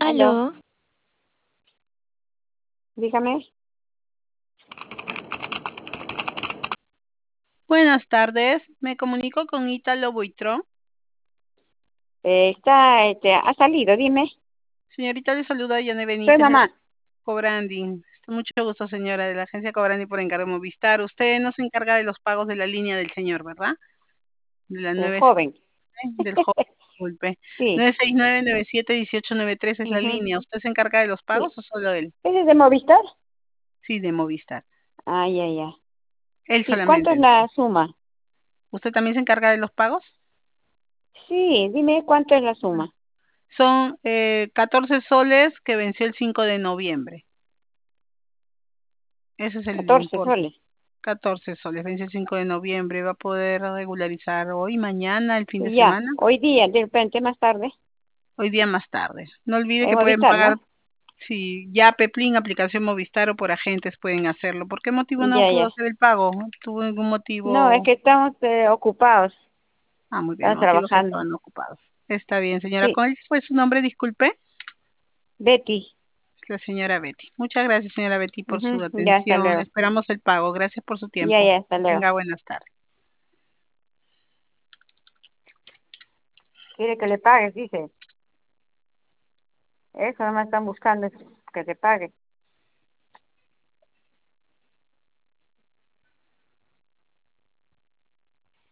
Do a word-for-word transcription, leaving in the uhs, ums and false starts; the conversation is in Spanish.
Aló, Aló, dígame. Buenas tardes, me comunico con Ítalo Buitrón. Eh, está, este, ha salido, dime. Señorita, le saluda Yane Soy Benítez de mamá. Cobrandi. Este, Mucho gusto, señora, de la agencia Cobrandi por encargo de Movistar. Usted no se encarga de los pagos de la línea del señor, ¿verdad? De la El nueve joven. del joven, disculpe. Sí. nueve seis nueve, nueve siete, uno ocho nueve tres es la Ujú, línea. ¿Usted se encarga de los sí. pagos o solo él? ¿Ese es de Movistar? Sí, de Movistar. Ah, ya, ya. Él Sí, ¿cuánto solamente. es la suma? ¿Usted también se encarga de los pagos? Sí, dime cuánto es la suma. Son eh, catorce soles que venció el cinco de noviembre. Ese es el Catorce importe. soles. catorce soles, vence el cinco de noviembre, va a poder regularizar hoy, mañana, el fin de Y ya, semana, hoy día, de repente más tarde. hoy día más tarde. No olvide En que pueden Movistar, pagar, ¿no? si ya Peplin, aplicación Movistar o por agentes pueden hacerlo. ¿Por qué motivo no Ya, pudo ya. hacer el pago? ¿Tuvo algún No, es motivo? que estamos eh, ocupados. Ah, muy bien, Estamos los motivos trabajando. estaban ocupados. Está bien, señora. Sí, ¿Cuál fue su nombre? Disculpe. Betty. La señora Betty. Muchas gracias, señora Betty, por su Ujú, ya, hasta atención. luego. Esperamos el pago. Gracias por su Ya, tiempo. ya, hasta luego. Tenga buenas tardes. Quiere que le pagues, dice. Eso nomás están buscando, que te pague.